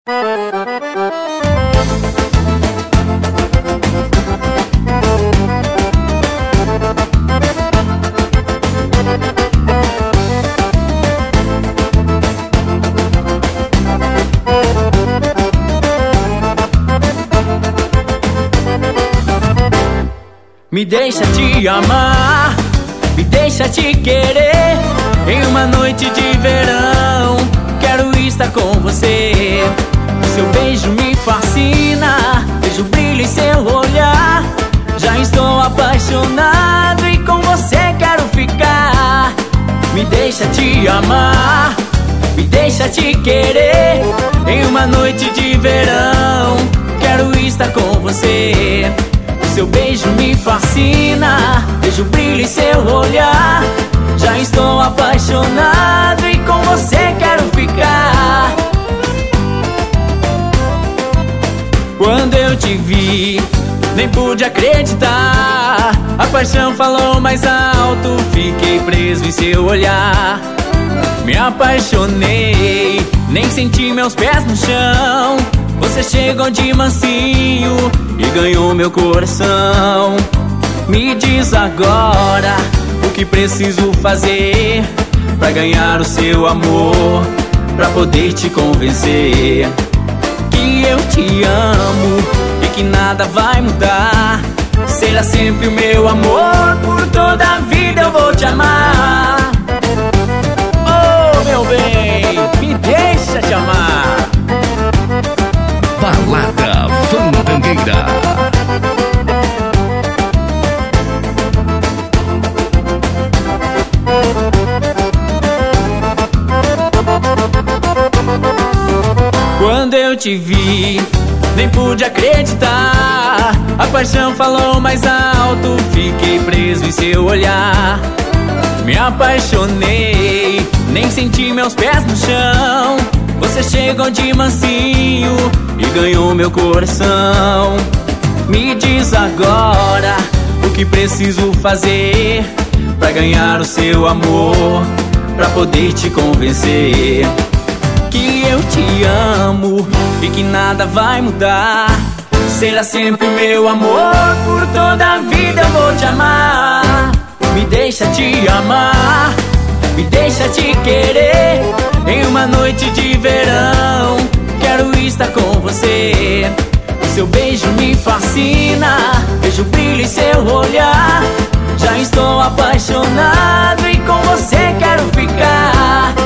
Me deixa te amar, me deixa te querer. Em uma noite de verão, quero estar com você. O seu beijo me fascina, vejo o brilho em seu olhar. Já estou apaixonado e com você quero ficar. Me deixa te amar, me deixa te querer. Em uma noite de verão, quero estar com você. Seu beijo me fascina, vejo o brilho em seu olhar. Já estou apaixonado e com você quero ficar. Quando eu te vi, nem pude acreditar. A paixão falou mais alto, fiquei preso em seu olhar. Me apaixonei, nem senti meus pés no chão. Você chegou de mansinho e ganhou meu coração. Me diz agora o que preciso fazer pra ganhar o seu amor, pra poder te convencer que eu te amo e que nada vai mudar. Será sempre o meu amor, por toda a vida eu vou te amar. Oh, meu bem, me deixa te amar. Balada Fandangueira. Quando eu te vi, nem pude acreditar. A paixão falou mais alto, fiquei preso em seu olhar. Me apaixonei, nem senti meus pés no chão. Você chegou de mansinho e ganhou meu coração. Me diz agora o que preciso fazer pra ganhar o seu amor, pra poder te convencer que eu te amo e que nada vai mudar. Será sempre o meu amor, por toda a vida eu vou te amar. Me deixa te amar, me deixa te querer. Em uma noite de verão, quero estar com você. O seu beijo me fascina, vejo o brilho em seu olhar. Já estou apaixonado e com você quero ficar.